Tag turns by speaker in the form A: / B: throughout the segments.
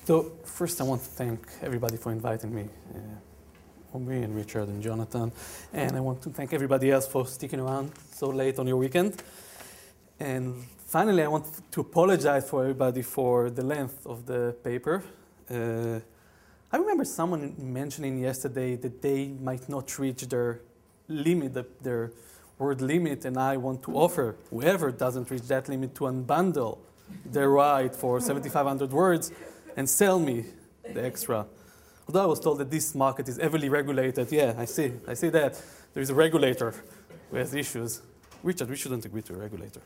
A: So first I want to thank everybody for inviting me, Omri and Richard and Jonathan. And I want to thank everybody else for sticking around so late on your weekend. And finally, I want to apologize for everybody for the length of the paper. I remember someone mentioning yesterday that they might not reach their limit, their word limit, and I want to offer whoever doesn't reach that limit to unbundle their right for 7,500 words and sell me the extra. Although I was told that this market is heavily regulated. Yeah, I see that. There is a regulator who has issues. Richard, we shouldn't agree to a regulator.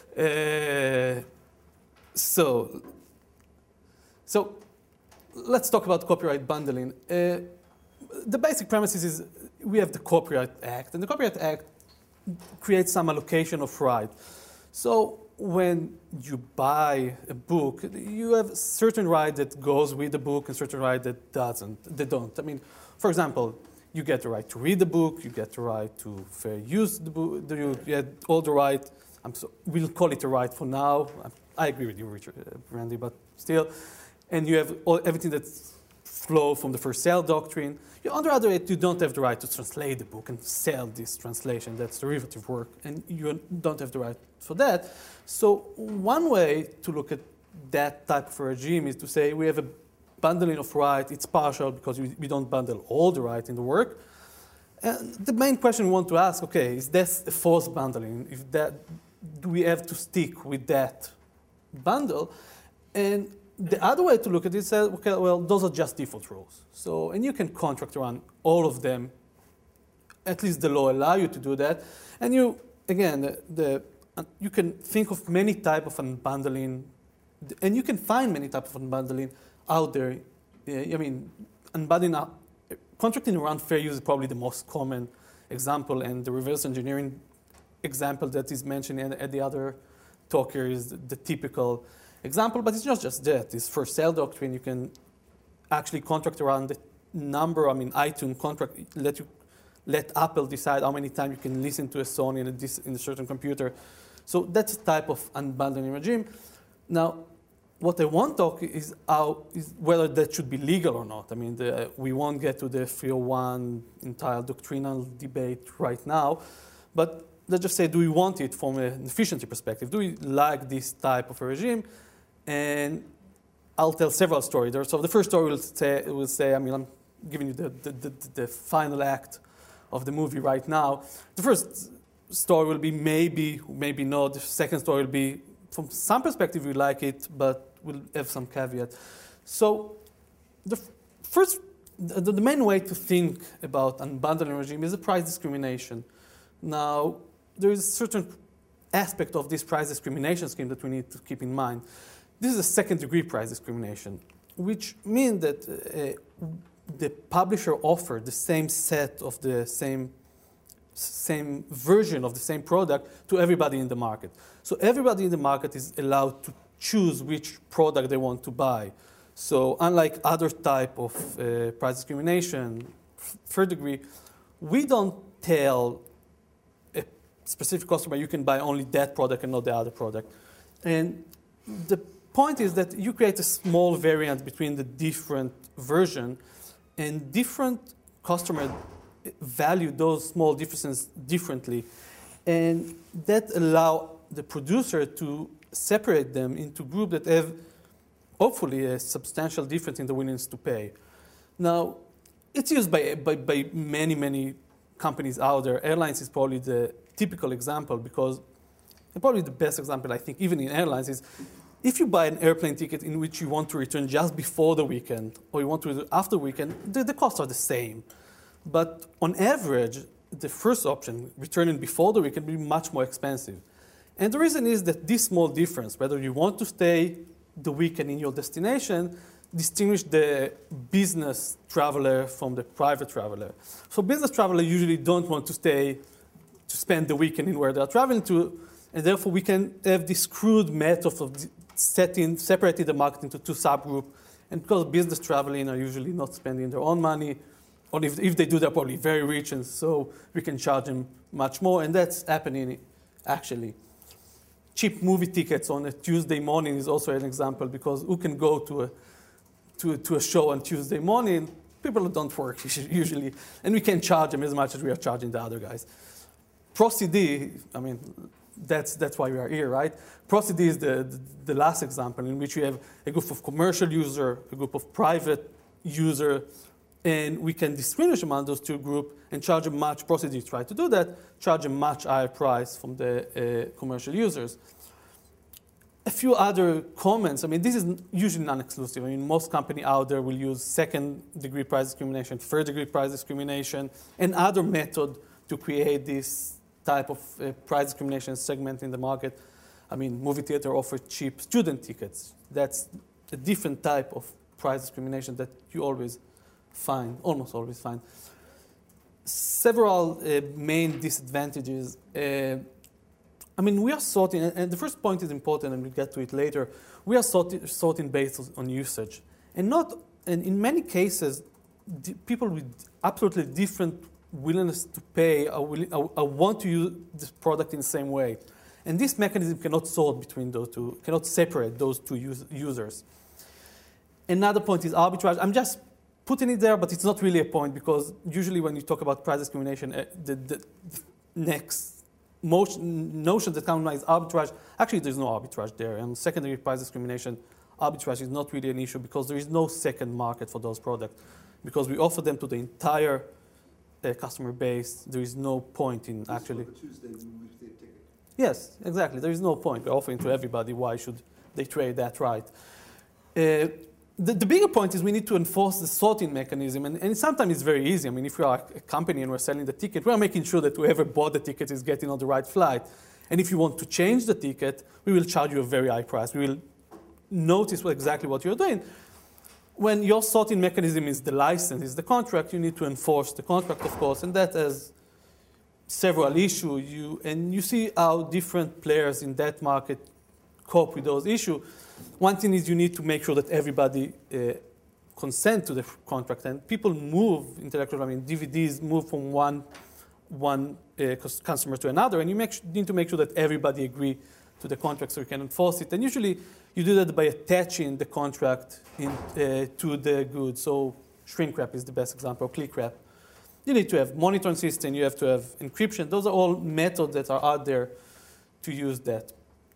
A: So let's talk about copyright bundling. The basic premise is we have the Copyright Act, and the Copyright Act creates some allocation of right. So when you buy a book, you have certain right that goes with the book and certain right that don't. I mean, for example, you get the right to read the book, you get the right to fair use the book, you get all the right. We'll call it a right for now. I agree with you, Richard, Randy, but still. And you have everything that flows from the first sale doctrine. On the other hand, you don't have the right to translate the book and sell this translation. That's derivative work, and you don't have the right for that. So one way to look at that type of regime is to say we have a bundling of right. It's partial because we don't bundle all the right in the work. And the main question we want to ask, okay, is that a forced bundling? Do we have to stick with that bundle? And the other way to look at it is, okay, well, those are just default rules. So, and you can contract around all of them. At least the law allows you to do that. And you, again, you can think of many types of unbundling, and you can find many types of unbundling out there. I mean, unbundling, contracting around fair use is probably the most common example, and the reverse engineering example that is mentioned at the other talk here is the typical example, but it's not just that. It's for sale doctrine. You can actually contract around the number. I mean, iTunes contract let Apple decide how many times you can listen to a song in a certain computer. So that's a type of unbundling regime. Now, what I want to talk is whether that should be legal or not. I mean, we won't get to the 301 entire doctrinal debate right now, but let's just say, do we want it from an efficiency perspective? Do we like this type of a regime? And I'll tell several stories there. So the first story will say, I mean, I'm giving you the final act of the movie right now. The first story will be maybe not. The second story will be, from some perspective, we like it, but we'll have some caveat. So the main way to think about unbundling regime is a price discrimination. Now, there is a certain aspect of this price discrimination scheme that we need to keep in mind. This is a second-degree price discrimination, which means that the publisher offered the same set of the same version of the same product to everybody in the market. So everybody in the market is allowed to choose which product they want to buy. So unlike other type of price discrimination, third degree, we don't tell a specific customer you can buy only that product and not the other product. And the point is that you create a small variance between the different version, and different customers value those small differences differently. And that allows the producer to separate them into groups that have, hopefully, a substantial difference in the willingness to pay. Now, it's used by many, many companies out there. Airlines is probably the typical example because, and probably the best example, I think, even in airlines, is if you buy an airplane ticket in which you want to return just before the weekend or you want to return after the weekend, the costs are the same. But on average, the first option, returning before the weekend, will be much more expensive. And the reason is that this small difference, whether you want to stay the weekend in your destination, distinguish the business traveler from the private traveler. So business travelers usually don't want to spend the weekend in where they're traveling to, and therefore we can have this crude method of separating the market into two subgroups. And because business traveling are usually not spending their own money, or if they do, they're probably very rich, and so we can charge them much more. And that's happening, actually. Cheap movie tickets on a Tuesday morning is also an example, because who can go to to a show on Tuesday morning, people don't work usually, and we can't charge them as much as we are charging the other guys. ProCD, I mean, that's why we are here, right? ProCD is the last example in which we have a group of commercial user, a group of private user, and we can distinguish among those two groups and charge a much, ProCD try to do that, charge a much higher price from the commercial users. A few other comments. I mean, this is usually non-exclusive. I mean, most companies out there will use second-degree price discrimination, third-degree price discrimination, and other method to create this type of price discrimination segment in the market. I mean, movie theater offer cheap student tickets. That's a different type of price discrimination that you always find, almost always find. Several main disadvantages. I mean, we are sorting, and the first point is important, and we'll get to it later. We are sorting based on usage. And in many cases, people with absolutely different willingness to pay want to use this product in the same way. And this mechanism cannot sort between those two, cannot separate those two users. Another point is arbitrage. I'm just putting it there, but it's not really a point, because usually when you talk about price discrimination, the next notion that comes to mind is arbitrage. Actually, there's no arbitrage there. And secondary price discrimination, arbitrage is not really an issue because there is no second market for those products. Because we offer them to the entire customer base, there is no point in actually.
B: Tuesday movie ticket.
A: Yes, exactly. There is no point. We're offering to everybody. Why should they trade that right? The bigger point is we need to enforce the sorting mechanism, and sometimes it's very easy. I mean, if we are a company and we're selling the ticket, we are making sure that whoever bought the ticket is getting on the right flight. And if you want to change the ticket, we will charge you a very high price. We will notice exactly what you're doing. When your sorting mechanism is the license, is the contract, you need to enforce the contract, of course, and that has several issues. And you see how different players in that market cope with those issues. One thing is you need to make sure that everybody consent to the contract, and people move intellectual. I mean, DVDs move from one customer to another, and you need to make sure that everybody agree to the contract so you can enforce it. And usually you do that by attaching the contract to the goods. So shrink wrap is the best example, or click wrap. You need to have monitoring system, you have to have encryption. Those are all methods that are out there to use that.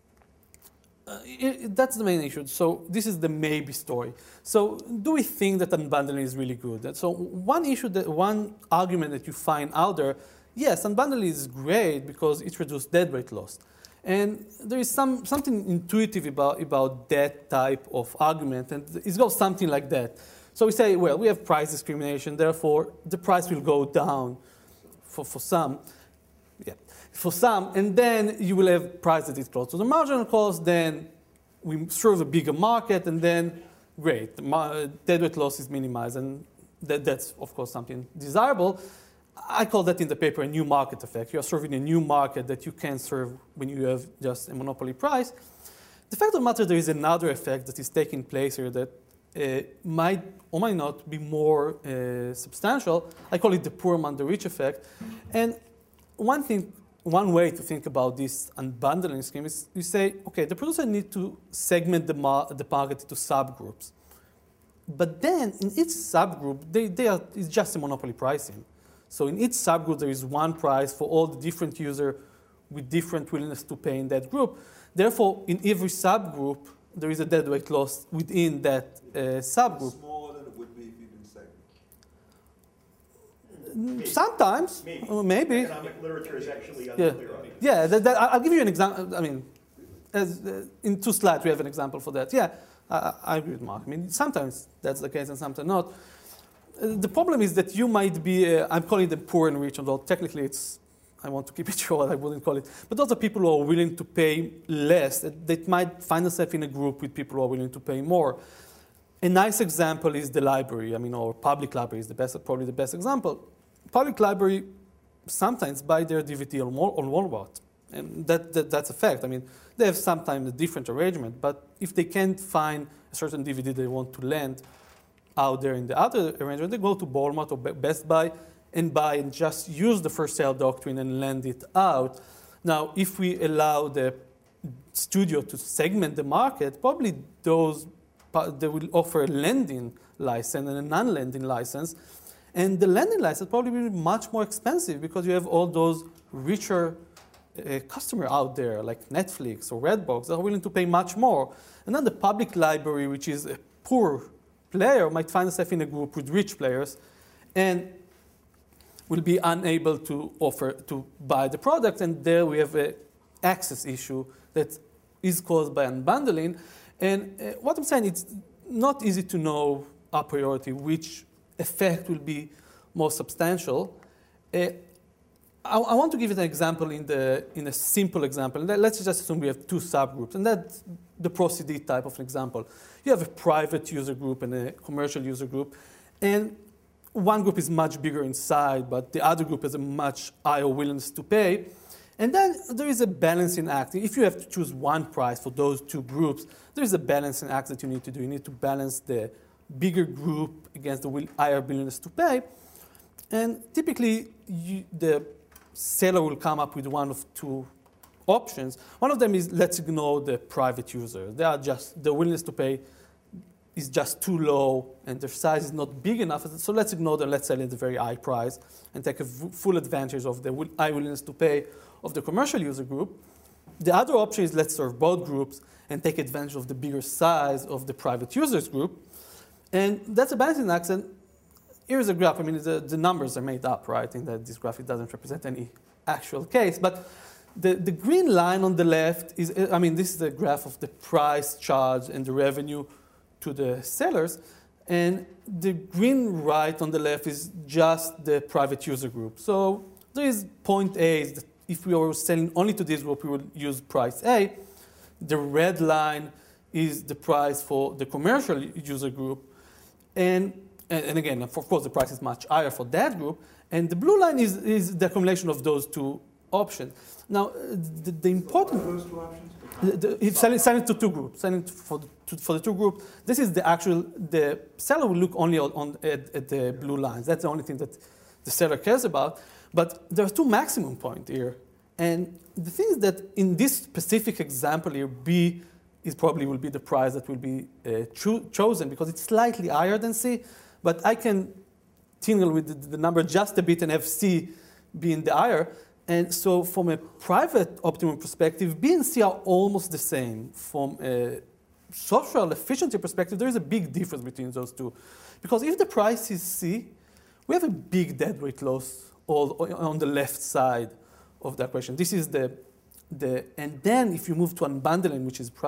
A: That's the main issue. So this is the maybe story. So do we think that unbundling is really good? And so one argument that you find out there, yes, unbundling is great because it reduces dead weight loss. And there is something intuitive about that type of argument, and it goes something like that. So we say, well, we have price discrimination, therefore the price will go down for some. Yeah. For some, and then you will have price that is close to the marginal cost, then we serve a bigger market, and then great, dead weight loss is minimized, and that's, of course, something desirable. I call that in the paper a new market effect. You are serving a new market that you can't serve when you have just a monopoly price. The fact of the matter, there is another effect that is taking place here that might or might not be more substantial. I call it the poor among the rich effect. And one way to think about this unbundling scheme is you say, okay, the producer needs to segment the market into subgroups. But then in each subgroup, it's just a monopoly pricing. So in each subgroup, there is one price for all the different users with different willingness to pay in that group. Therefore, in every subgroup, there is a dead weight loss within that subgroup.
B: Smaller than it would be if you didn't segment.
A: Sometimes, maybe.
C: Economic literature is actually unclear on it.
A: Yeah, I'll give you an example. I mean, in 2 slides, we have an example for that. Yeah, I agree with Mark. I mean, sometimes that's the case and sometimes not. The problem is that you might be, I'm calling them poor and rich, although technically I want to keep it short, I wouldn't call it. But those are people who are willing to pay less. They might find themselves in a group with people who are willing to pay more. A nice example is the library, or public library is probably the best example. Public library sometimes buy their DVD on Walmart. And that's a fact. I mean, they have sometimes a different arrangement, but if they can't find a certain DVD they want to lend out there in the other arrangement, they go to Walmart or Best Buy and buy and just use the first sale doctrine and lend it out. Now, if we allow the studio to segment the market, probably those they will offer a lending license and a non-lending license. And the lending license probably will be much more expensive because you have all those richer customer out there like Netflix or Redbox that are willing to pay much more. And then the public library, which is a poor player, might find itself in a group with rich players and will be unable to offer to buy the product. And there we have an access issue that is caused by unbundling. And what I'm saying, it's not easy to know a priori which effect will be more substantial. I want to give you an example in a simple example. Let's just assume we have two subgroups, and that's the Pro-CD type of an example. You have a private user group and a commercial user group, and one group is much bigger inside, but the other group has a much higher willingness to pay. And then there is a balancing act. If you have to choose one price for those two groups, there is a balancing act that you need to do. You need to balance the bigger group against the higher willingness to pay. And typically, the seller will come up with one of two options. One of them is let's ignore the private user. They are just, the willingness to pay is just too low and their size is not big enough. So let's ignore them, let's sell at a very high price and take a full advantage of the high willingness to pay of the commercial user group. The other option is let's serve both groups and take advantage of the bigger size of the private users group. And that's a balancing act. And here's a graph. I mean, the numbers are made up, right? In that this graph, it doesn't represent any actual case. But the green line on the left is, I mean, this is the graph of the price charged and the revenue to the sellers. And the green right on the left is just the private user group. So there is point A, is that if we were selling only to this group, we would use price A. The red line is the price for the commercial user group. And again, of course, the price is much higher for that group. And the blue line is the accumulation of those two options. Now, the important...
B: What are those two options?
A: If selling to two groups, selling for the two groups, this is the actual, the seller will look only at the blue lines. That's the only thing that the seller cares about. But there are two maximum points here. And the thing is that in this specific example here, B is probably will be the price that will be chosen because it's slightly higher than C. But I can tingle with the number just a bit and have C being the higher. And so from a private optimum perspective, B and C are almost the same. From a social efficiency perspective, there is a big difference between those two. Because if the price is C, we have a big deadweight loss all on the left side of the equation. This is and then if you move to unbundling, which is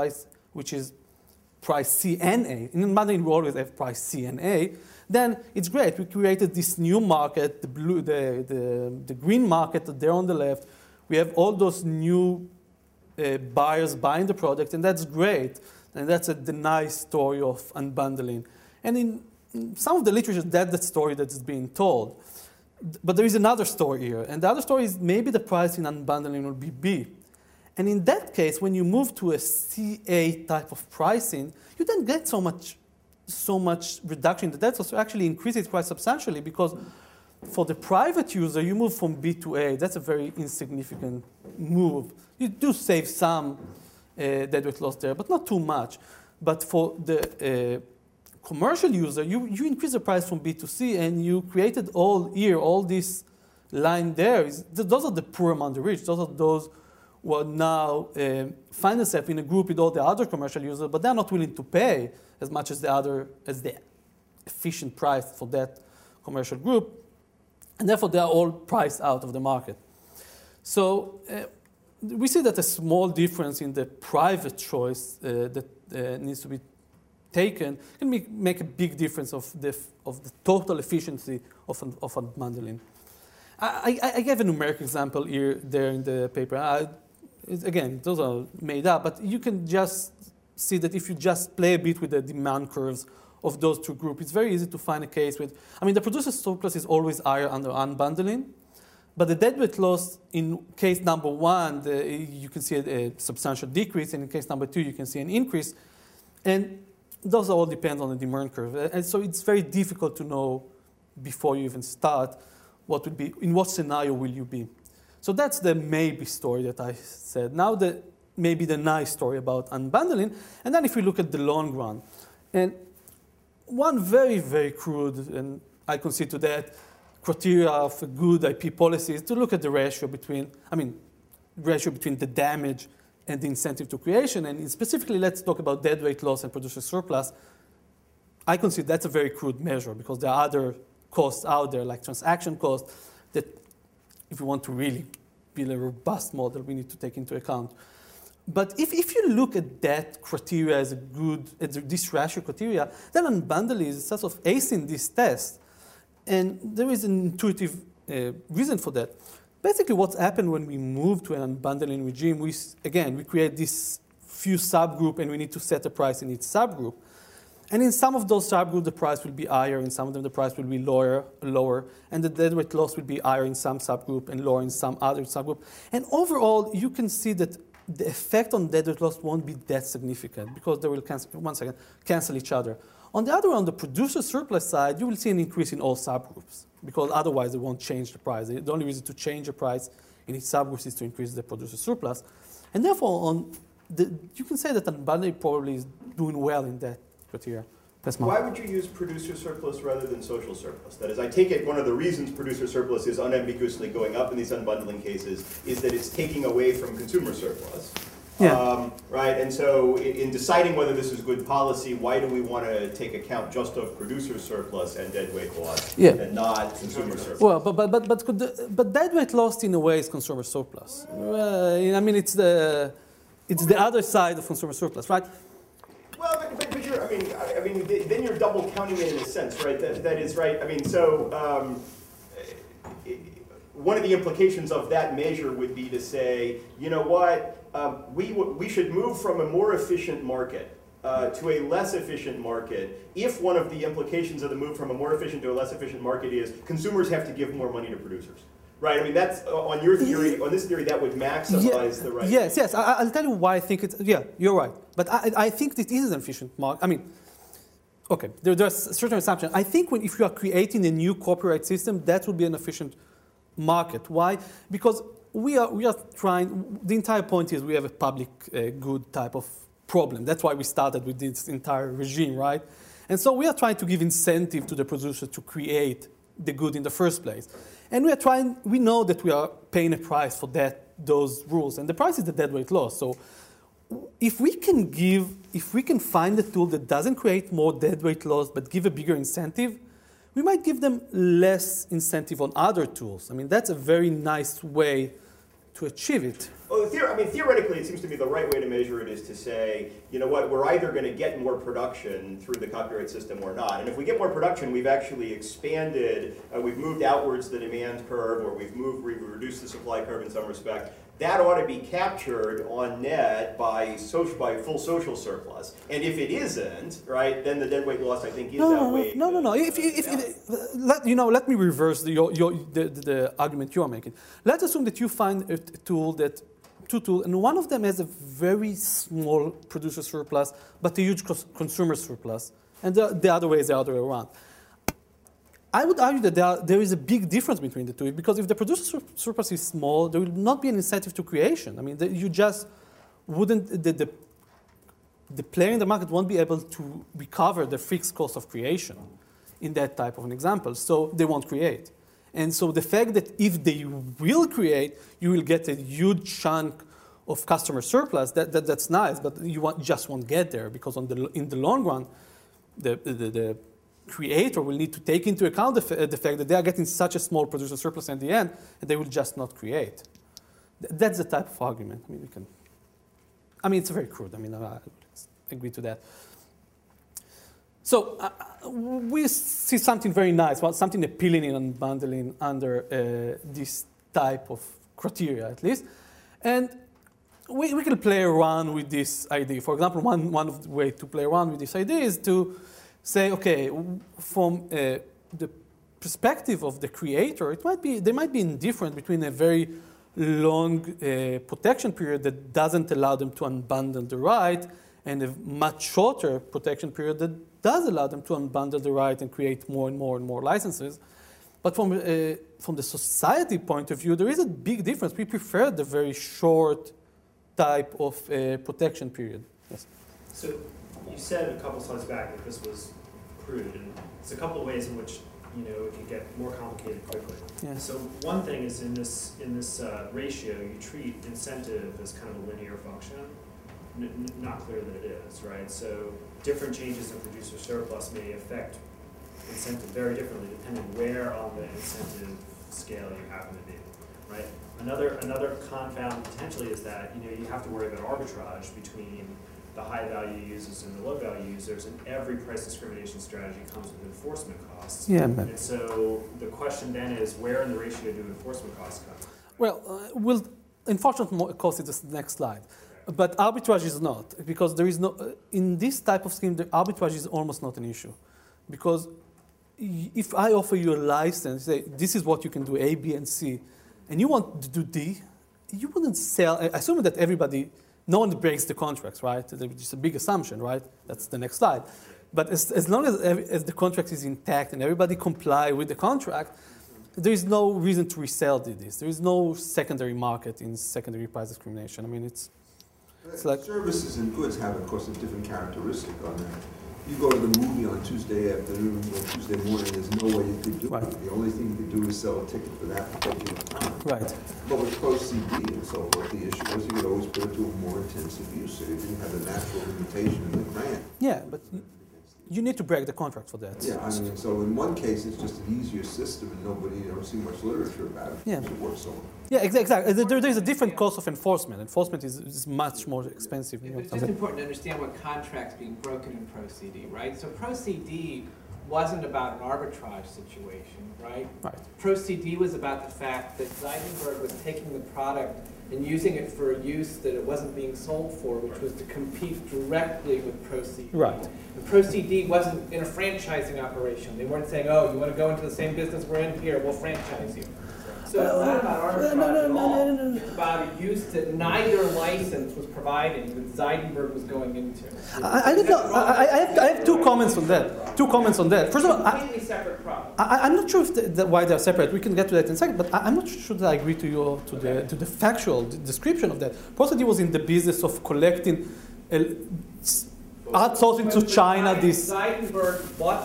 A: price C and A, in unbundling we always have price C and A, then it's great. We created this new market, the green market there on the left. We have all those new buyers buying the product, and that's great. And that's the nice story of unbundling. And in some of the literature, that's the story that is being told. But there is another story here. And the other story is maybe the price in unbundling will be B. And in that case, when you move to a CA type of pricing, you don't get so much reduction in the debt loss. You actually increase it quite substantially because for the private user, you move from B to A. That's a very insignificant move. You do save some deadweight loss there, but not too much. But for the commercial user, you increase the price from B to C, and you created all this line there. Those are the poor among the rich. Those are those who are now find themselves in a group with all the other commercial users, but they're not willing to pay as much as the efficient price for that commercial group, and therefore they are all priced out of the market. So we see that a small difference in the private choice that needs to be taken can make a big difference of the total efficiency of unbundling. I gave a numeric example there in the paper. Again, those are made up, but you can just see that if you just play a bit with the demand curves of those two groups, it's very easy to find a case with, the producer surplus is always higher under unbundling, but the deadweight loss in case number one, you can see a substantial decrease, and in case number two, you can see an increase. And those all depend on the demand curve. And so it's very difficult to know before you even start in what scenario will you be. So that's the maybe story that I said. Now maybe the nice story about unbundling. And then if we look at the long run, And one very, very crude, and I consider that criteria of a good IP policy is to look at the ratio between the damage and the incentive to creation. And specifically, let's talk about deadweight loss and producer surplus. I consider that's a very crude measure because there are other costs out there, like transaction costs, that if we want to really build a robust model, we need to take into account. But if you look at that criteria as this ratio criteria, then unbundling is sort of acing this test. And there is an intuitive reason for that. Basically, what's happened when we move to an unbundling regime, we create this few subgroup and we need to set a price in each subgroup. And in some of those subgroups, the price will be higher. In some of them, the price will be lower. And the deadweight loss will be higher in some subgroup and lower in some other subgroup. And overall, you can see that the effect on deadweight loss won't be that significant because they will cancel each other. On the other hand, on the producer surplus side, you will see an increase in all subgroups because otherwise they won't change the price. The only reason to change the price in each subgroup is to increase the producer surplus. And therefore, you can say that unbundling probably is doing well in that criteria.
C: Why would you use producer surplus rather than social surplus? That is, I take it one of the reasons producer surplus is unambiguously going up in these unbundling cases is that it's taking away from consumer surplus.
A: Yeah.
C: Right, and so in deciding whether this is good policy, why do we want to take account just of producer surplus and deadweight loss and not consumer surplus?
A: Well, but deadweight loss in a way is consumer surplus. It's the other side of consumer surplus, right?
C: Well, but you're, then you're double counting it in a sense, right? That is right. One of the implications of that measure would be to say, you know what, we should move from a more efficient market to a less efficient market if one of the implications of the move from a more efficient to a less efficient market is consumers have to give more money to producers. Right, that's on your theory. On this theory, that would maximize the right.
A: Yes. I'll tell you why I think it's. Yeah, you're right. But I think it is an efficient market. Okay, there's a certain assumption. I think if you are creating a new copyright system, that would be an efficient market. Why? Because we are trying. The entire point is we have a public good type of problem. That's why we started with this entire regime, right? And so we are trying to give incentive to the producer to create the good in the first place. And we know that we are paying a price for those rules. And the price is the deadweight loss. So if we can find a tool that doesn't create more deadweight loss but give a bigger incentive, we might give them less incentive on other tools. That's a very nice way to achieve it.
C: Well, theoretically, it seems to me the right way to measure it is to say, you know what, we're either going to get more production through the copyright system or not. And if we get more production, we've actually expanded, we've moved outwards the demand curve, or we've reduced the supply curve in some respect. That ought to be captured on net by full social surplus. And if it isn't, right, then the deadweight loss, I think, is outweighed.
A: No. Let me reverse the argument you are making. Let's assume that you find two tools, and one of them has a very small producer surplus, but a huge consumer surplus, and the other way is the other way around. I would argue that there is a big difference between the two, because if the producer surplus is small, there will not be an incentive to creation. You just wouldn't, the player in the market won't be able to recover the fixed cost of creation in that type of an example, so they won't create. And so the fact that if they will create, you will get a huge chunk of customer surplus, that's nice, but you just won't get there, because in the long run, the creator will need to take into account the fact that they are getting such a small producer surplus at the end, and they will just not create. That's the type of argument. It's very crude. I agree to that. So we see something very nice, something appealing in unbundling under this type of criteria, at least. And we can play around with this idea. For example, one of the ways to play around with this idea is to say, okay, from the perspective of the creator, they might be indifferent between a very long protection period that doesn't allow them to unbundle the right and a much shorter protection period that does allow them to unbundle the right and create more and more and more licenses. But from the society point of view, there is a big difference. We prefer the very short type of protection period. Yes.
C: So
D: you said a couple slides back that this was crude, and it's a couple of ways in which it can get more complicated quickly.
A: Yeah.
D: So one thing is in this ratio, you treat incentive as kind of a linear function. Not clear that it is, right? So different changes in producer surplus may affect incentive very differently depending where on the incentive scale you happen to be, right? Another confound potentially is that you have to worry about arbitrage between the high value users and the low value users, and every price discrimination strategy comes with enforcement costs.
A: Yeah,
D: and so the question then is, where in the ratio do enforcement costs come?
A: Well, enforcement cost is the next slide. But arbitrage is not, because there is no, in this type of scheme, the arbitrage is almost not an issue. Because if I offer you a license, say, this is what you can do, A, B, and C, and you want to do D, you wouldn't sell, assuming that no one breaks the contracts, right? It's a big assumption, right? That's the next slide. But as long as the contract is intact and everybody comply with the contract, there is no reason to resell this. There is no secondary market in secondary price discrimination. I mean, it's like
B: services and goods have, of course, a different characteristic on that. You go to the movie on Tuesday afternoon or Tuesday morning, there's no way you could do it. The only thing you could do is sell a ticket for that particular time.
A: Right.
B: But with Pro CD and so forth, the issue was you could always put it to a more intensive use, so you didn't have a natural limitation in the grant.
A: Yeah, but you need to break the contract for that.
B: Yeah, I mean, so in one case, it's just an easier system, and you don't see much literature about it.
A: Yeah.
B: It works so.
A: Yeah, exactly. There's a different cost of enforcement. Enforcement is much more expensive.
E: It's just important to understand what contract's being broken in Pro CD, right? So Pro CD wasn't about an arbitrage situation, right?
A: Right.
E: Pro CD was about the fact that Zeidenberg was taking the product and using it for a use that it wasn't being sold for, which was to compete directly with Pro CD.
A: Right.
E: And Pro CD wasn't in a franchising operation. They weren't saying, oh, you want to go into the same business we're in here, we'll franchise you. So it's not about arbitrage at all. It's about a use that neither license was providing, that Zeidenberg was going into.
A: I have two comments on that. First of all,
E: completely separate problem.
A: I'm not sure why they are separate. We can get to that in a second. But I'm not sure that I agree to the factual description of that. Pro CD was in the business of collecting, outsourcing to China.
E: Zeidenberg bought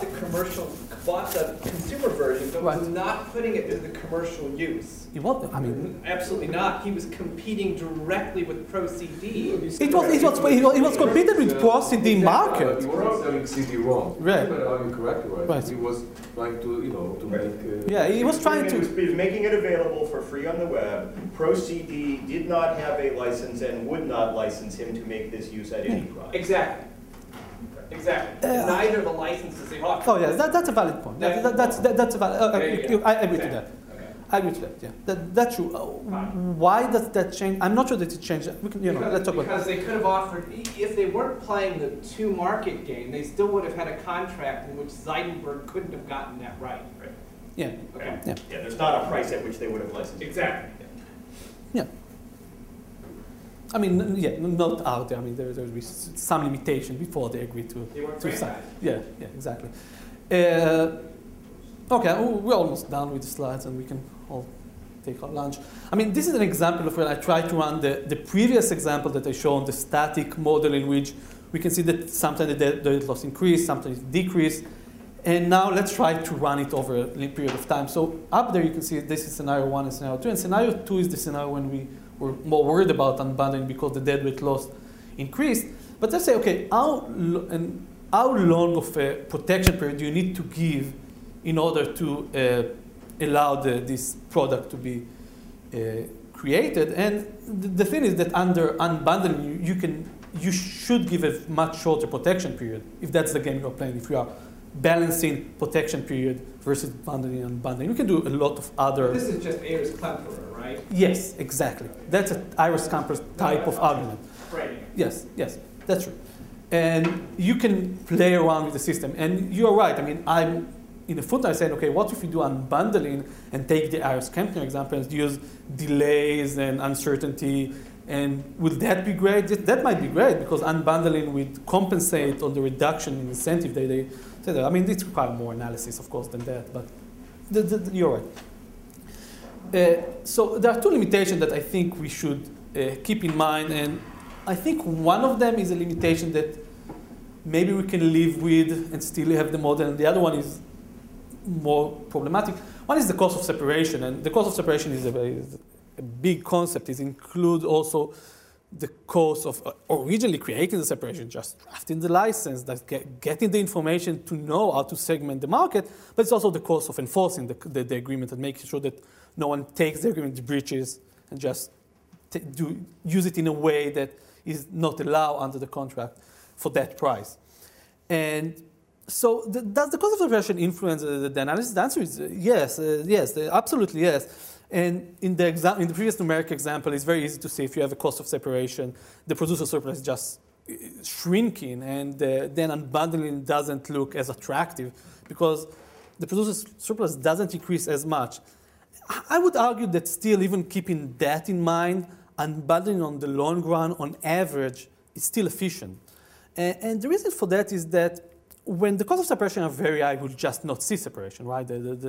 E: the consumer version, but was not putting it to the commercial use.
A: He was, I mean,
E: absolutely not. He was competing directly with Pro CD.
A: It was competing with Pro CD market.
F: He wasn't selling CD-ROM.
A: Right.
F: Are you correct?
A: Right.
F: He was trying to make.
A: Yeah, he was trying to.
C: He was making it available for free on the web. Pro CD did not have a license and would not license him to make this use at any price.
E: Exactly. Neither of the licenses they offer.
A: Oh yeah, that's a valid point. That's a valid. I agree to that.
E: Okay.
A: I agree to that. Yeah, that's true. Why does that change? I'm not sure that it changed. We can, let's talk about.
E: Because they could have offered, if they weren't playing the two-market game, they still would have had a contract in which Zeidenberg couldn't have gotten that right.
A: Yeah.
E: Okay.
A: Yeah.
C: Yeah, there's not a price at which they would have licensed.
E: Exactly.
A: Yeah. I mean, yeah, not out there. I mean, there will be some limitation before they agree to sign. Yeah, exactly. Okay, we're almost done with the slides, and we can all take our lunch. I mean, this is an example of where I tried to run the previous example that I showed, the static model in which we can see that sometimes the debt loss increase, sometimes it decrease. And now let's try to run it over a period of time. So up there you can see this is scenario 1 and scenario 2. And scenario 2 is the scenario when we were more worried about unbundling because the deadweight loss increased. But let's say, okay, how long of a protection period do you need to give in order to allow this product to be created? And the thing is that under unbundling, you should give a much shorter protection period if that's the game you're playing. If you are balancing protection period versus bundling and unbundling, you can do a lot of other.
E: This is just Ayers-Klemperer, right?
A: Yes, exactly. That's an Ayers-Klemperer type of argument.
E: Right.
A: Yes, that's true. And you can play around with the system. And you're right. I mean, I'm in the footnote saying, okay, what if you do unbundling and take the Ayers-Klemperer example and use delays and uncertainty? And will that be great? That might be great because unbundling would compensate on the reduction in incentive that they say that. I mean, it requires more analysis, of course, than that, but you're right. So there are two limitations that I think we should keep in mind, and I think one of them is a limitation that maybe we can live with and still have the model, and the other one is more problematic. One is the cost of separation, and the cost of separation is a big concept. It includes also the cost of originally creating the separation, just drafting the license, getting the information to know how to segment the market, but it's also the cost of enforcing the agreement and making sure that no one takes the agreement, breaches, and just use it in a way that is not allowed under the contract for that price. And so does the cost of separation influence the analysis? The answer is yes, absolutely yes. And in the previous numeric example, it's very easy to see if you have a cost of separation, the producer surplus is just shrinking, and then unbundling doesn't look as attractive because the producer surplus doesn't increase as much. I would argue that still, even keeping that in mind, unbundling on the long run, on average, is still efficient. And the reason for that is that when the cost of separation are very high, we'll just not see separation, right?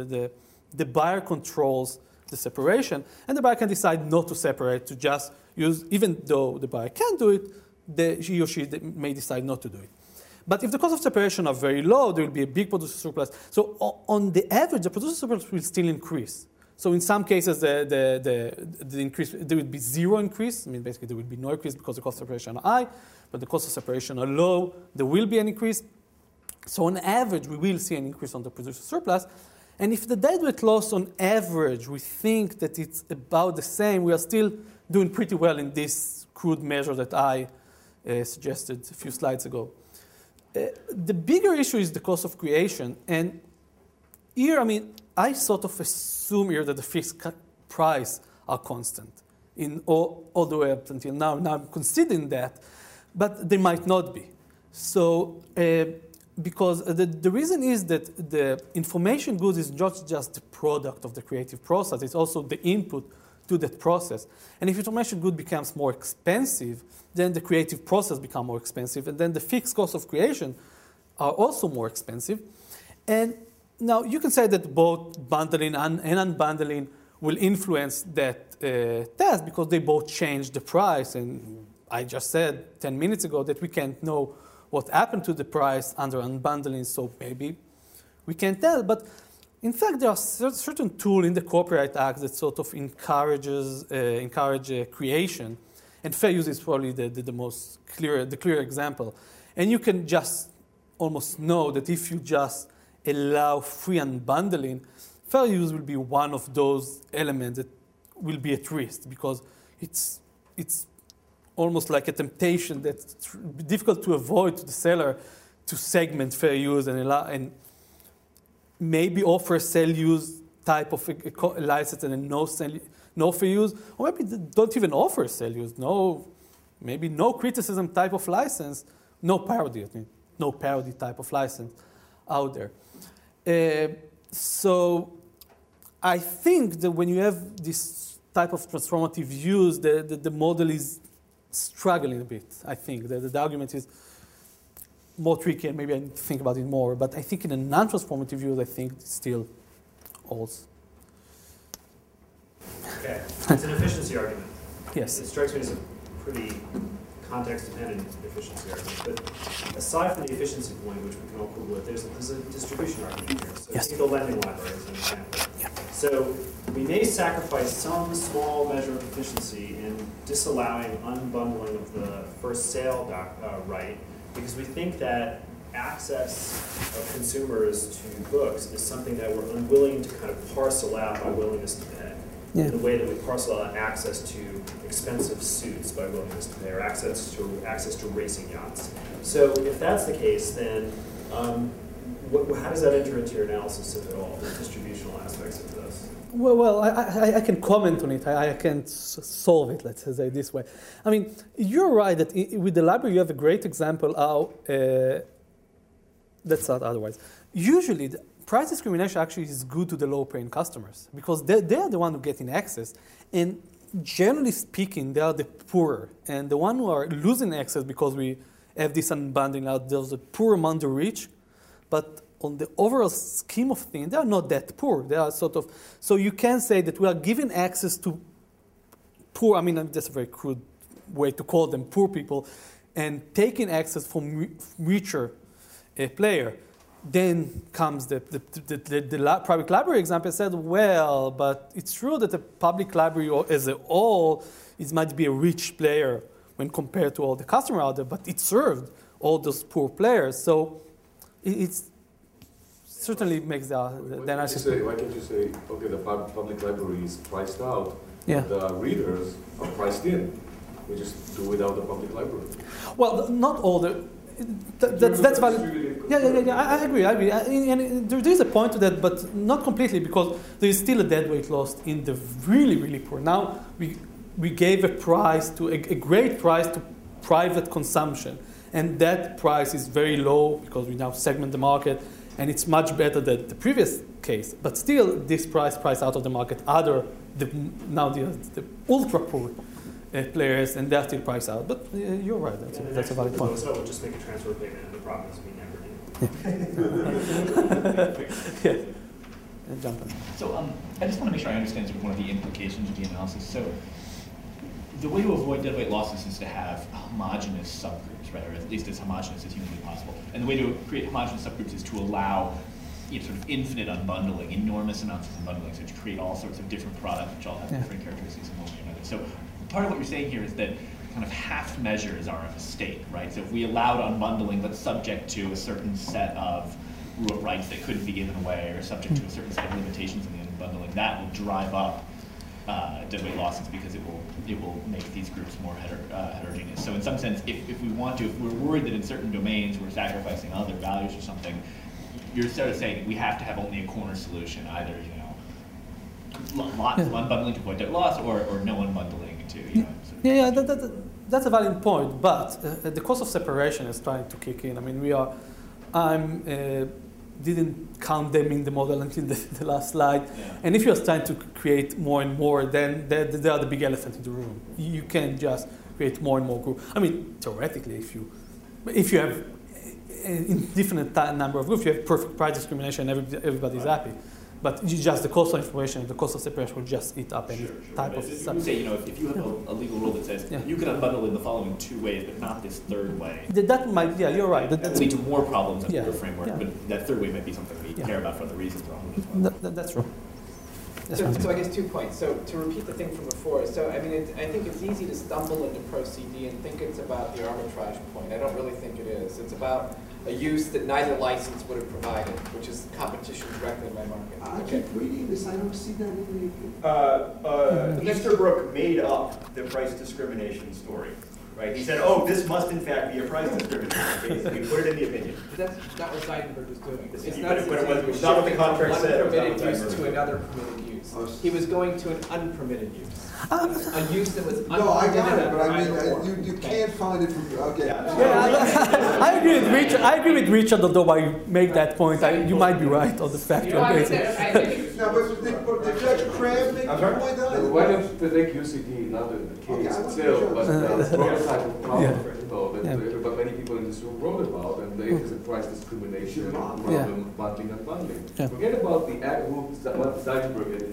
A: The buyer controls the separation, and the buyer can decide not to separate, to just use, even though the buyer can do it, he or she may decide not to do it. But if the cost of separation are very low, there will be a big producer surplus. So on the average, the producer surplus will still increase. So in some cases, the increase, there will be zero increase. I mean, basically, there will be no increase because the cost of separation are high, but the cost of separation are low, there will be an increase. So on average, we will see an increase on the producer surplus. And if the deadweight loss on average, we think that it's about the same, we are still doing pretty well in this crude measure that I suggested a few slides ago. The bigger issue is the cost of creation. And here, I mean, I sort of assume here that the fixed price are constant in all the way up until now. Now I'm considering that, but they might not be. So, because the reason is that the information goods is not just the product of the creative process, it's also the input to that process. And if information good becomes more expensive, then the creative process becomes more expensive, and then the fixed cost of creation are also more expensive. And now you can say that both bundling and unbundling will influence that test because they both change the price. And I just said 10 minutes ago that we can't know what happened to the price under unbundling, so maybe we can't tell. But in fact, there are certain tools in the Copyright Act that sort of encourage creation, and fair use is probably the most clear example. And you can just almost know that if you just allow free unbundling, fair use will be one of those elements that will be at risk because it's almost like a temptation that's difficult to avoid to the seller to segment fair use and maybe offer a sell use type of a license and no fair use, or maybe don't even offer a sell use, maybe no criticism type of license, no parody type of license out there. So I think that when you have this type of transformative use, the model is struggling a bit, I think. The argument is more tricky, and maybe I need to think about it more. But I think in a non-transformative use, I think it still holds.
D: Okay, it's an efficiency argument.
A: Yes.
D: It strikes me as a pretty context-dependent efficiency argument. But aside from the efficiency point, which we can all quibble with, there's a distribution argument here. So
A: yes.
D: take the lending library as an example.
A: Yeah.
D: So we may sacrifice some small measure of efficiency in disallowing unbundling of the first sale right, because we think that access of consumers to books is something that we're unwilling to kind of parcel out by willingness to pay. Yeah. In the way that we parcel out access to expensive suits by willingness to pay, or access to racing yachts. So if that's the case, then how does that enter into your analysis, if at all, the distributional aspects of this?
A: Well, I can comment on it. I can't solve it, let's say this way. I mean, you're right that with the library you have a great example how, let's start otherwise. Usually, the price discrimination actually is good to the low-paying customers because they are the one who get in access. And generally speaking, they are the poorer. And the one who are losing access because we have this unbundling out, there's a poor among the rich, but on the overall scheme of things, they are not that poor. They are sort of, so you can say that we are giving access to poor, I mean, that's a very crude way to call them poor people, and taking access from richer player. Then comes the private library example. Said, well, but it's true that the public library as a whole might be a rich player when compared to all the customer out there, but it served all those poor players. So it certainly makes the analysis.
F: Why can't you say, okay, the public library is priced out,
A: Yeah.
F: the readers are priced in. We just do without the public library.
A: Well, not all the. That's valid. Yeah. I agree. And there is a point to that, but not completely, because there is still a deadweight lost in the really, really poor. Now we gave a price to a great price to private consumption, and that price is very low because we now segment the market, and it's much better than the previous case. But still, this price out of the market now the ultra poor players, and they're still priced out. But you're right, that's a valid point.
D: So we'll just make a transfer payment, and the problem is we never do.
A: Yeah. Jump in.
G: So I just want to make sure I understand sort of one of the implications of the analysis. So the way to avoid deadweight losses is to have homogeneous subgroups, right, or at least as homogeneous as humanly possible. And the way to create homogeneous subgroups is to allow sort of infinite unbundling, enormous amounts of unbundling, so to create all sorts of different products which all have different characteristics in one way or another. So part of what you're saying here is that kind of half measures are of a state, right? So if we allowed unbundling but subject to a certain set of rights that couldn't be given away, or subject to a certain set of limitations in the unbundling, that will drive up deadweight losses because it will make these groups more heterogeneous. So in some sense, if we want to, if we're worried that in certain domains we're sacrificing other values or something, you're sort of saying we have to have only a corner solution, either lots of unbundling to avoid debt loss, or no unbundling to
A: Yeah, that's a valid point. But the cost of separation is trying to kick in. I mean, didn't count them in the model until the last slide.
G: Yeah.
A: And if you're trying to create more and more, then they are the big elephant in the room. You can't just create more and more groups. I mean, theoretically, if you have a indefinite number of groups, you have perfect price discrimination, everybody's happy. But just the cost of information and the cost of separation will just eat up any type of
G: You would say, if you have a legal rule that says you can unbundle in the following 2 ways, but not this third way.
A: That might, you're right.
G: That will lead to more problems under your framework,
A: Yeah.
G: but that third way might be something we care about for other reasons wrong as well.
A: That's true.
E: So I guess 2 points. So to repeat the thing from before, so I mean, I think it's easy to stumble into ProCD and think it's about the arbitrage point. I don't really think it is. It's about a use that neither license would have provided, which is competition directly by market.
B: I keep reading this, I don't see that in the...
C: Easterbrook made up the price discrimination story, right? He said, oh, this must in fact be a price discrimination case. We put it in the opinion.
E: That's not what Seidenberg was doing.
C: It's
E: It's
C: not-
E: not
C: but it was
E: shifting
C: not what the
E: from
C: contract
E: one
C: said. It was not
E: permitted
C: what
E: use
C: Seidenberg
E: to another permitted use.
B: Oh,
E: He was going to an unpermitted use. A use that was
B: No, I got
E: unpermitted
B: it, but I mean,
E: under
B: you can't find it from, okay.
A: Yeah, I agree with Richard. Although why you make that point, you might be right on the factual basis.
B: No, but the Judge Cram made the point on it.
F: Why don't they take UCD, not the case itself, but the prototype of problem, but many people in this room wrote about, and they is a price discrimination problem, bundling and bundling. Forget about the what Seidenberg had in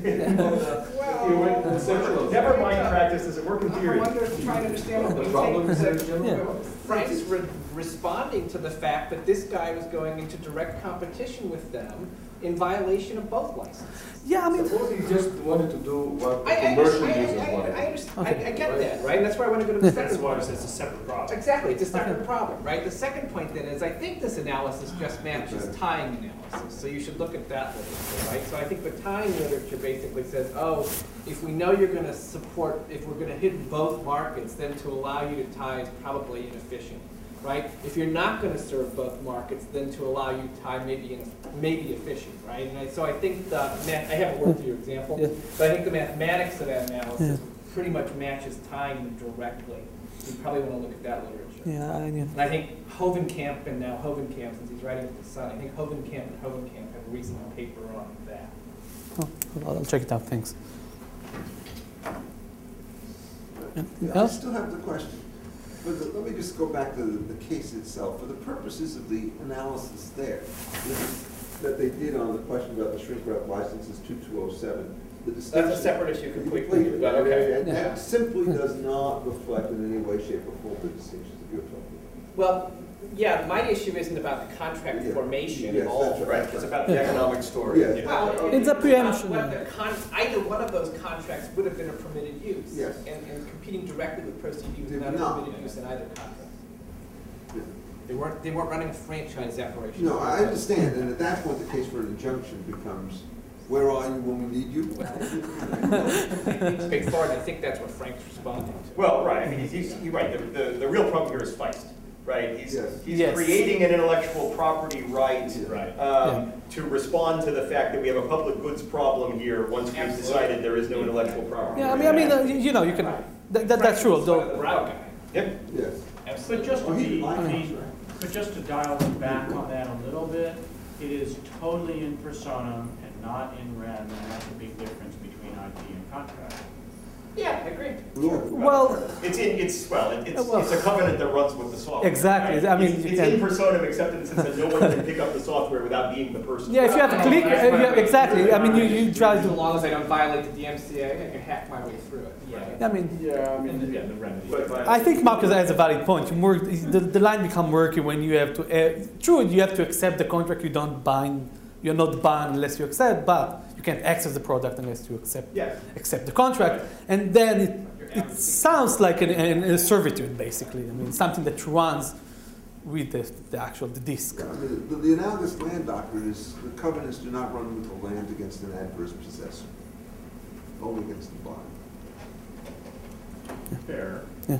F: mind.
C: Never mind practice, does it work in theory?
E: I'm trying to understand what
F: The
E: we
F: problem is
E: think.
F: that
E: Frank's responding to the fact that this guy was going into direct competition with them in violation of both licenses.
A: Yeah, I mean,
F: suppose he just wanted to do what the
E: I
F: commercial
E: understand,
F: users wanted.
E: I get that, right? And that's why I want to go to the
D: That's
E: second
D: why
E: point.
D: it's a separate problem.
E: Exactly, it's a separate problem, right? The second point then is I think this analysis just matches tying analysis, so you should look at that literature, right? So I think the tying literature basically says, oh, if we know you're going to support, if we're going to hit both markets, then to allow you to tie is probably inefficient, right? If you're not going to serve both markets, then to allow you to tie may be efficient, right? And so I think the I haven't worked through your example, but I think the mathematics of that analysis pretty much matches tying them directly. You probably want to look at that literature. And I think Hovenkamp and now Hovenkamp, since he's writing with the Sun, I think Hovenkamp and Hovenkamp have a recent paper on that.
A: Oh, I'll check it out. Thanks.
B: I still have the question. But let me just go back to the case itself. For the purposes of the analysis there, that they did on the question about the shrink wrap licenses 2207, the distinction.
E: That's a separate issue completely, but
B: And
E: okay.
B: that simply does not reflect in any way, shape, or form the distinctions that you're talking
E: Well, yeah, my issue isn't about the contract
B: Yeah.
E: formation
B: Yes,
E: at all.
B: that's
C: Right, it's about the economic story.
B: Yeah.
E: Well,
A: It's a preemption.
E: What either one of those contracts would have been a permitted use.
B: Yes.
E: And competing directly with Pro CD was
B: They
E: not
B: were
E: a
B: not.
E: permitted use in either contract.
B: Yeah.
E: They weren't running a franchise operation.
B: No, I understand, and at that point, the case for an injunction becomes, where are you when we need you?
E: Straightforward, I think that's what Frank's responding to.
C: Well, right, I mean, you're right, the real problem here is Feist, right? He's
A: Yes.
C: creating an intellectual property right
G: Right.
C: to respond to the fact that we have a public goods problem here once we've
E: Absolutely.
C: decided there is no intellectual property.
A: Yeah,
C: right.
A: you know, you can, that's true,
E: Frank's one of
A: though.
E: the brow guy.
C: Yep.
B: Yes.
H: But just to
B: Oh, he
H: be,
B: might
A: I
B: be,
A: mean-
B: right.
H: but just to dial them back on that a little bit, it is totally in personam and not in rem, and that's a big difference between IP and contract.
E: Yeah, I agree.
A: Well,
C: It's
A: Well-
C: it's a covenant that runs with the software.
A: Exactly.
C: right?
A: I mean,
C: It's
A: you
C: in
A: can-
C: personam except in the sense that no one can pick up the software without being the person.
A: yeah, if you have to click, exactly, I mean, you try
E: As
A: to,
E: long as I don't violate the DMCA, I can hack my way through it.
A: I mean,
G: And the remedy.
C: But-
A: I think Marcus has a valid point. The line becomes murky when you have to, true, you have to accept the contract, you're not bound unless you accept, but you can't access the product unless you
C: Yeah.
A: accept the contract. And then it sounds like a servitude, basically. I mean, something that runs with the disk.
B: Yeah, I mean, the analogous land doctrine is the covenants do not run with the land against an adverse possessor, only against the buyer.
H: Fair.
A: Yeah.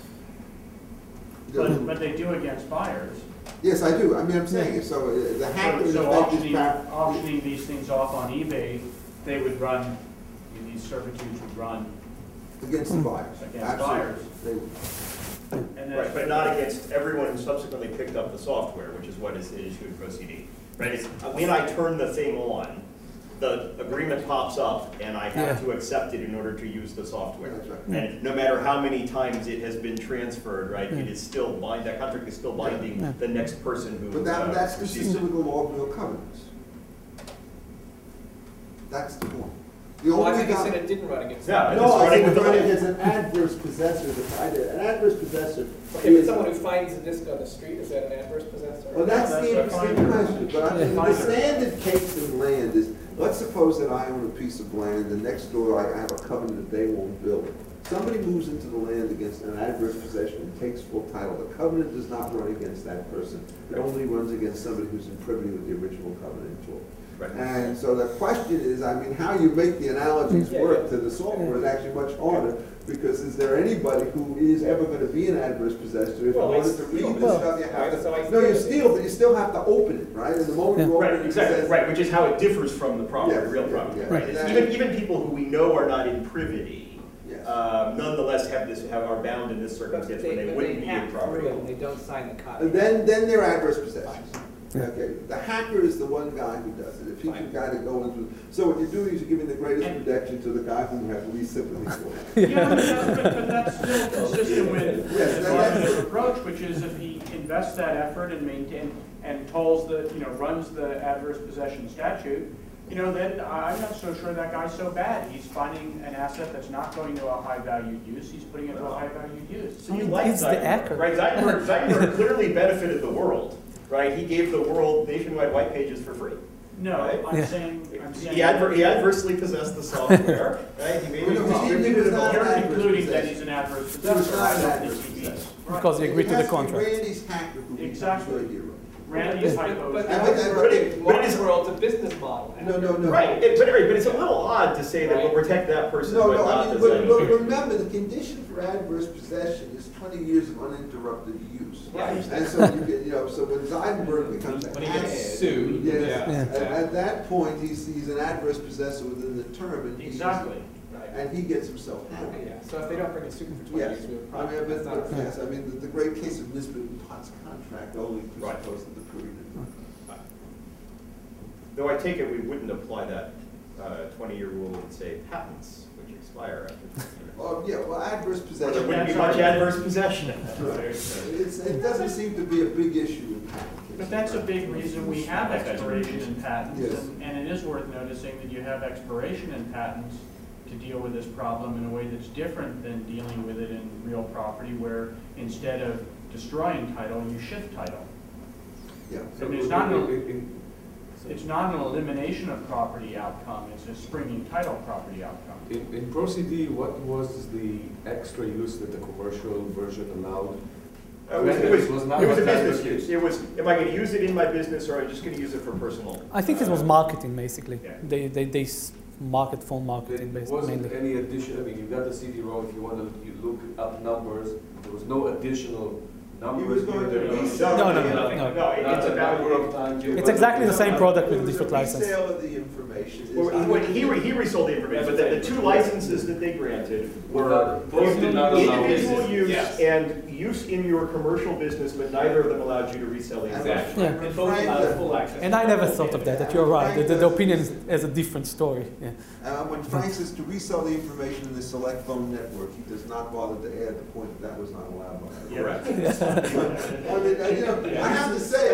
H: But they do against buyers.
B: Yes, I do. I mean, I'm saying it. So the hacker in
H: So
B: effect is
H: auctioning these things off on eBay, they would run, these servitudes would run,
B: against the buyers.
H: Against
B: Absolutely.
H: buyers.
B: They would.
H: and then.
C: Right, but not against everyone who subsequently picked up the software, which is what is issued in Pro CD. Right, it's, when I turn the thing on, the agreement pops up and I have
A: Yeah.
C: to accept it in order to use the software.
B: That's right.
C: And no matter how many times it has been transferred, right, it is still that contract is still binding
A: Yeah.
C: the next person who
B: But that's
C: receives
B: consistent
C: it.
B: with the law of real covenants. That's the point. The
E: Well, I
B: only
E: think you
B: guy-
E: said it didn't run against.
C: Yeah,
E: that.
C: it's
B: No, I
C: running
B: think
C: with
B: it's
C: the
B: running
C: law.
B: against an adverse possessor. An adverse possessor.
E: Okay, but
B: is-
E: someone who finds a disc on the street, is that an adverse possessor?
B: Well, that's the
H: That's a
B: interesting
H: finder.
B: question, but I mean, the
H: Finder.
B: standard case in land is, let's suppose that I own a piece of land, and next door I have a covenant that they won't build. Somebody moves into the land against an adverse possession and takes full title. The covenant does not run against that person. It only runs against somebody who's in privity with the original covenantor.
C: Right.
B: And so the question is, I mean, how you make the analogies work to the software is actually much harder, because is there anybody who is ever going to be an adverse possessor? If you
E: Well, I
B: wanted to
E: steal.
B: read this stuff, you have
E: So I
B: to, no, you
E: steal.
B: steal, but you still have to open it, right? And the moment you open
C: Right,
B: it, it
C: exactly,
B: says-
C: right, which is how it differs from the property,
B: Yes,
C: real
B: yeah,
C: property,
B: yeah.
C: right? It's
B: Right.
C: even people who we know are not in privity,
B: Yes.
C: nonetheless are bound in this
E: But
C: circumstance when they
E: but
C: wouldn't be in
E: hack
C: property.
E: through and they don't sign the
B: And
E: contract.
B: then they're adverse possessions. Okay, the hacker is the one guy who does it. If he's the
E: Fine.
B: guy that goes into, so what you're doing is you're giving the greatest protection to the guy who you have the least sympathy for.
H: Yeah, but that's still consistent with
B: Yes,
H: the
B: that's-
H: positive approach, which is if he invests that effort and tolls runs the adverse possession statute, then I'm not so sure that guy's so bad. He's finding an asset that's not going to a high-valued use, he's putting it to a high-valued use.
C: So you like
A: It's the hacker.
C: Zuckerberg, right? Zuckerberg clearly benefited the world, right? He gave the world nationwide white pages for free.
H: No,
C: Right?
H: I'm saying.
C: He adversely possessed the software, right? He made
B: Well, no,
C: it
B: he
C: distributed
B: was not
H: You're
B: an adverse
H: concluding that
B: possession.
H: he's an adverse
B: He was
H: possessor.
B: not
H: I
B: an
H: don't
B: adverse
H: think he is.
B: possessor.
A: Because he agreed to the
B: It has to be
A: contract.
B: Randy's hacker who becomes
H: Exactly.
B: your hero.
H: Randy's
E: But
H: hypos.
E: but
B: And- and-
C: but it-
E: Mark's world's a business model.
B: No, no, no.
C: Right, but it's a little odd to say that we'll protect that person,
B: No,
C: but
B: no, I
C: not
B: mean,
C: the
B: but
C: Zuckerberg.
B: remember, the condition for adverse possession is 20 years of uninterrupted use.
E: Yeah, I
B: And so you get, so when Zuckerberg becomes
E: When
B: a
E: he
B: hacker,
E: gets sued.
B: yes,
A: Yeah.
B: at that point, he's an adverse possessor within the term, and
H: Exactly.
B: and he gets himself hammered.
E: Yeah, so if they don't bring a suit for 20
B: Yes,
E: years, we have a
B: I
E: problem.
B: mean,
E: That's not
B: but,
E: fair.
B: yes, I mean, the great case of Nisbet and Potts contract only presupposes the period.
C: Though I take it we wouldn't apply that 20-year rule would say patents, which expire after 20 years.
B: Oh, yeah, well, adverse
C: There
B: possession.
C: wouldn't be much adverse possession in that.
B: It doesn't seem to be a big issue in patent cases.
H: But that's a big reason we have expiration in patents,
B: Yes.
H: and it is worth noticing that you have expiration in patents to deal with this problem in a way that's different than dealing with it in real property, where instead of destroying title, you shift title.
B: Yeah.
H: I mean, it's not an elimination of property outcome, it's a springing title property outcome.
F: In Pro CD, what was the extra use that the commercial version allowed?
C: It was
F: not
C: a
F: about
C: business
F: that.
C: use. It was, am I going to use it in my business, or am I just going to use it for personal?
A: I think it was marketing, basically.
C: Yeah.
A: They market phone marketing,
F: There
A: basically,
F: wasn't
A: mainly.
F: any addition, I mean, you got the CD-ROM, if you want to look up numbers, there was no additional numbers.
B: was going to
F: given.
B: resell
A: No,
C: It's about
F: number of times you-
A: It's exactly the same product with
B: It
A: a
B: was
A: different
B: a
A: license.
B: resale of the information.
C: He resold the information, but the two licenses that they granted were
F: Both did not allow
C: individual
F: this.
C: use
G: Yes.
C: and use in your commercial business, but neither of them allowed you to resell the information.
A: Yeah.
E: And both allow full access.
A: And I never thought of that, that you're right. The opinion is a different story. Yeah.
B: When Frank says to resell the information in the select phone network, he does not bother to add the point that was not allowed by the
C: Correct.
B: I mean, I have to say,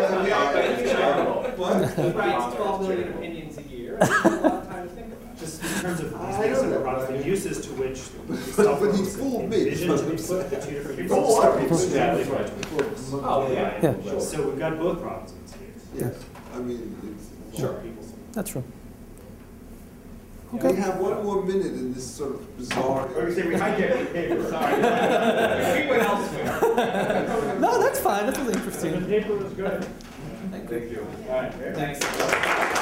E: He writes 12 million opinions a year, and he has a lot of time to think about it.
D: Just in terms of
B: I
D: these
B: know
D: things that
B: that,
D: are brought up,
B: but-
D: the uses to which the
B: But
D: software
B: he
D: was
B: fooled me.
D: envisioned to be put, the two different uses.
C: Oh, a lot of people do
D: Yeah,
C: that.
D: that's right.
E: Oh, yeah.
A: Yeah.
D: So we've got both problems in this case.
B: Yes, I mean, it's.
D: Sure. People.
A: That's true.
B: We
A: Okay.
B: have one more minute in this sort of bizarre.
C: Or we say we hijacked the paper.
E: Sorry. We went elsewhere.
A: No, that's fine. That was
H: The
A: interesting.
H: paper was good.
F: Thank you.
H: All right.
E: Thanks.